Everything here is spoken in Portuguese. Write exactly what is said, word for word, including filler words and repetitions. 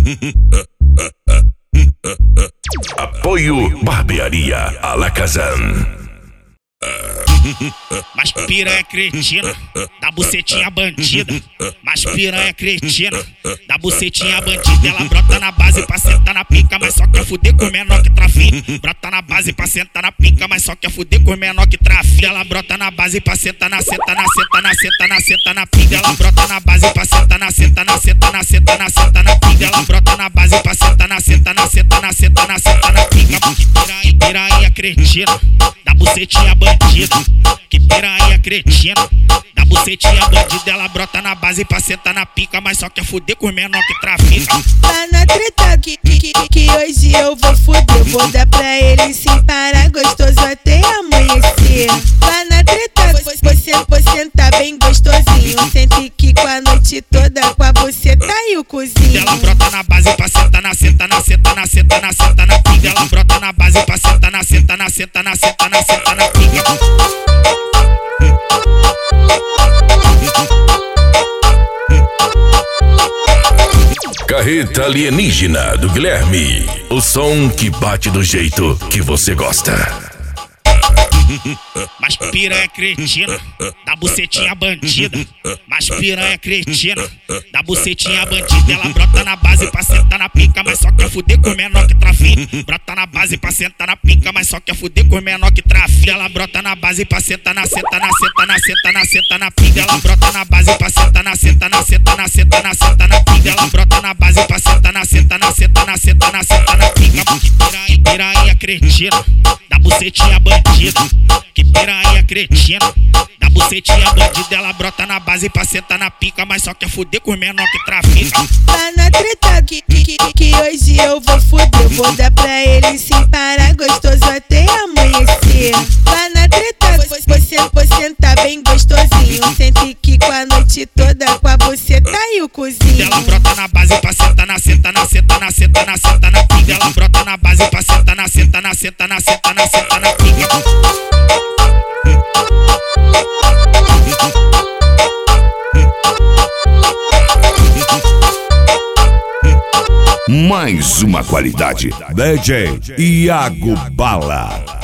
Apoio Barbearia Alakazam. Mas piranha cretina, da bucetinha bandida. Mas piranha cretina, da bucetinha bandida. Ela brota na base pra sentar na pica, mas só quer fuder com menor que trafica. Brota na base pra sentar na pica, mas só quer fuder com menor que trafica. Ela brota na base pra sentar na senta, na senta, na senta, na senta na pica. Ela brota na base pra sentar na senta, na senta, na senta, na senta na pica. Ela brota na base pra sentar na senta, na senta, na senta, na senta na pica. Piranha, piranha cretina, da bucetinha bandida. Que piranha cretina, da bucetinha bandida. Ela brota na base pra sentar na pica, mas só quer fuder com menor que trafica. Tá na treta que, que, que hoje eu vou fuder. Vou dar pra ele sem parar, gostoso até amanhecer. Tá na treta, você, você tá bem gostosinho. Sente que com a noite toda com a buceta e o cozinho. Ela brota na base pra sentar na senta, na senta, na senta, na senta na pica. Ela brota na base pra sentar na senta, na senta, na senta, na senta na pica. Carreta Alienígena do Guilherme. O som que bate do jeito que você gosta. Mas piranha cretina, da bucetinha bandida. Mas piranha cretina, da bucetinha bandida. Ela brota na base pra sentar na pica, mas só quer fuder com menor que trafica. Brota na base pra sentar na pica, mas só quer fuder com menor que trafica. Ela brota na base pra sentar na senta, na senta, na senta, na senta na pica. Ela brota na base pra sentar na senta, na senta, na senta, na senta na pica. Ela brota na base pra sentar na senta, na senta, na senta, na senta na pica. Piranha, piranha cretina, da bucetinha bandida. Que piranha cretina, da bucetinha bandida. Ela brota na base pra sentar na pica, mas só quer fuder com menor que trafica. Tá na treta que, que, que hoje eu vou fuder. Vou dar pra ele sem parar, gostoso até amanhecer. Tá na treta, você, você tá bem gostosinho. Sente que com a noite toda com a buceta e o cozinho. Ela brota na base pra sentar na senta, na senta, na senta, na senta na pica. Ela brota na base pra sentar na senta, na senta, na senta, na senta na pica. Mais uma qualidade. D J Iago Bala.